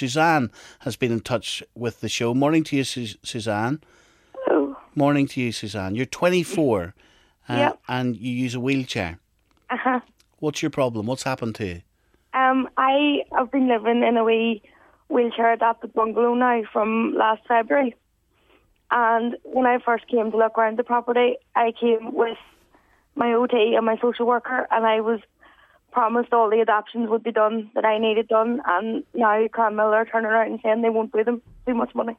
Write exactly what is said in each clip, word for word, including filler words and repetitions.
Suzanne has been in touch with the show. Morning to you, Su- Suzanne. Hello. Morning to you, Suzanne. You're twenty-four uh, Yep. and you use a wheelchair. Uh-huh. What's your problem? What's happened to you? Um, I have been living in a wee wheelchair-adapted bungalow now from last February. And when I first came to look around the property, I came with my O T and my social worker, and I was promised all the adaptations would be done that I needed done, and now Clonmel are turning around and saying they won't do them. Too much money.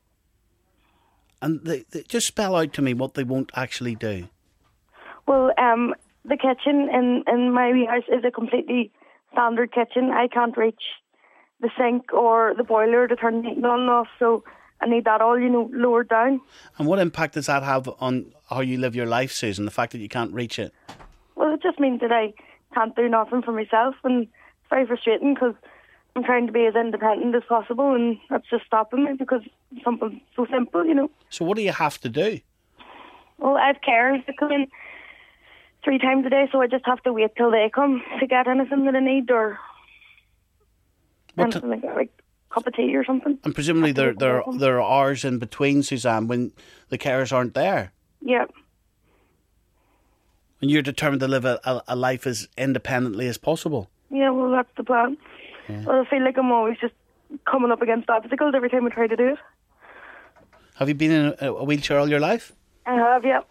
And they, they just spell out to me what they won't actually do. Well, um, the kitchen in, in my wee house is a completely standard kitchen. I can't reach the sink or the boiler to turn the heat on and off, so I need that all, you know, lowered down. And what impact does that have on how you live your life, Susan, the fact that you can't reach it? Well, it just means that I can't do nothing for myself, and it's very frustrating because I'm trying to be as independent as possible, and that's just stopping me because it's something so simple, you know. So what do you have to do? Well, I have carers that come in three times a day, so I just have to wait till they come to get anything that I need, or What anything t- like that, like a cup of tea or something. And presumably there, there, Them. there are hours in between, Suzanne, when the carers aren't there. Yeah. And you're determined to live a, a, a life as independently as possible. Yeah, well, that's the plan. Yeah. Well, I feel like I'm always just coming up against obstacles every time I try to do it. Have you been in a, a wheelchair all your life? I have, yeah.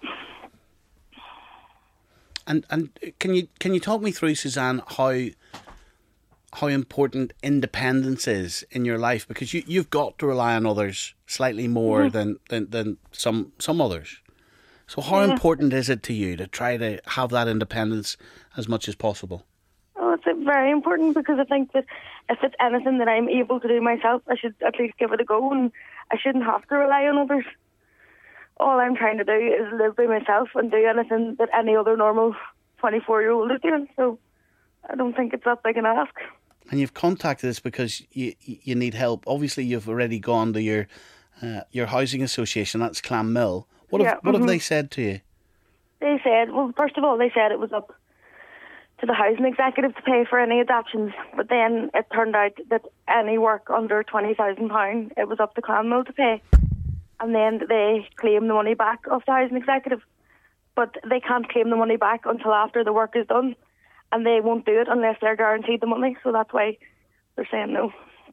And and can you can you talk me through, Suzanne, how how important independence is in your life? Because you you've got to rely on others slightly more Mm-hmm. than, than than some some others. So how Yeah. important is it to you to try to have that independence as much as possible? Well, it's uh, very important because I think that if it's anything that I'm able to do myself, I should at least give it a go, and I shouldn't have to rely on others. All I'm trying to do is live by myself and do anything that any other normal twenty-four-year-old is doing. So I don't think it's that big an ask. And you've contacted us because you you need help. Obviously, you've already gone to your uh, your housing association. That's Clonmel. What have Yeah, what mhm. have they said to you? They said, well, first of all, they said it was up to the housing executive to pay for any adaptations, but then it turned out that any work under twenty thousand pounds, it was up to Clonmel to pay. And then they claim the money back off the housing executive. But they can't claim the money back until after the work is done, and they won't do it unless they're guaranteed the money, so that's why they're saying no.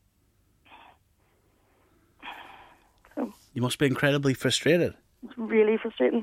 So You must be incredibly frustrated. it's really frustrating.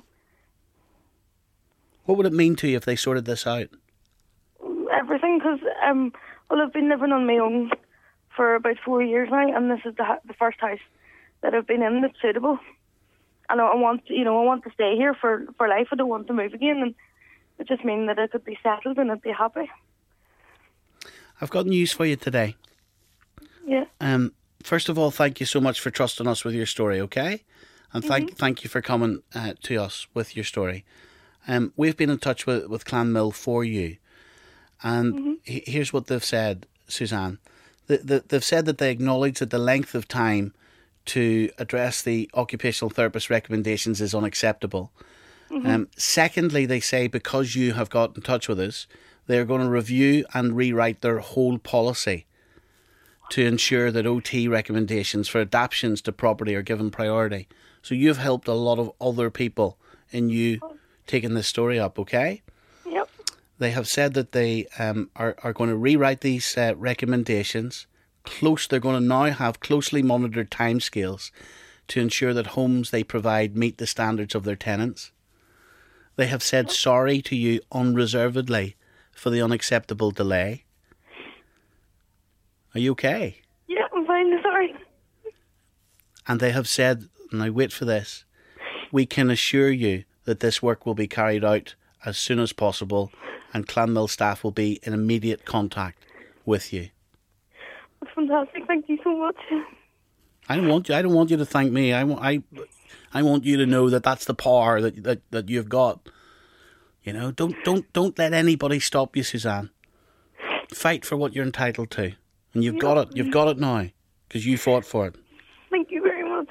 What would it mean to you if they sorted this out? Everything, because um, well, I've been living on my own for about four years now, and this is the, the first house that I've been in that's suitable. And I want, you know, I want to stay here for, for life. I don't want to move again, and it just means that I could be settled and I'd be happy. I've got news for you today. Yeah. Um, first of all, thank you so much for trusting us with your story, okay? And thank Mm-hmm. thank you for coming uh, to us with your story. Um, we've been in touch with, with Clonmel for you. And Mm-hmm. he- here's what they've said, Suzanne. The, the, they've said that they acknowledge that the length of time to address the occupational therapist recommendations is unacceptable. Mm-hmm. Um, secondly, they say because you have got in touch with us, they're going to review and rewrite their whole policy to ensure that O T recommendations for adaptations to property are given priority. So you've helped a lot of other people in you taking this story up, okay? Yep. They have said that they um, are, are going to rewrite these uh, recommendations. Close, they're going to now have closely monitored timescales to ensure that homes they provide meet the standards of their tenants. They have said sorry to you unreservedly for the unacceptable delay. Are you okay? Yeah, I'm fine, sorry. And they have said, now wait for this, we can assure you that this work will be carried out as soon as possible and Clonmel staff will be in immediate contact with you. That's fantastic, thank you so much. I don't want you. I don't want you to thank me. I want. I, I want you to know that that's the power that that, that you've got. You know, don't don't don't let anybody stop you, Suzanne. Fight for what you're entitled to, and you've got it. You've got it now because you fought for it. Thank you very much.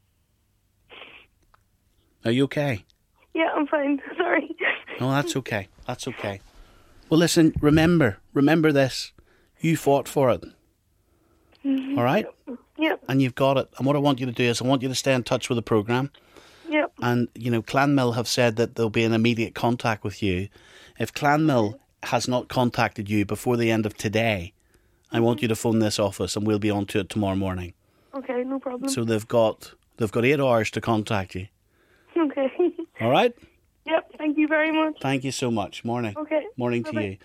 Are you okay? Yeah, I'm fine, sorry. No, that's okay. That's okay. Well, listen. Remember, remember this. You fought for it. Mm-hmm. All right? Yep. And you've got it. And what I want you to do is I want you to stay in touch with the programme. Yep. And, you know, Clanmill have said that there'll be an immediate contact with you. If Clanmill has not contacted you before the end of today, I want you to phone this office and we'll be on to it tomorrow morning. Okay, no problem. So they've got they've got eight hours to contact you. Okay. All right? Yep, thank you very much. Thank you so much. Morning. Okay. Morning to Bye-bye. you.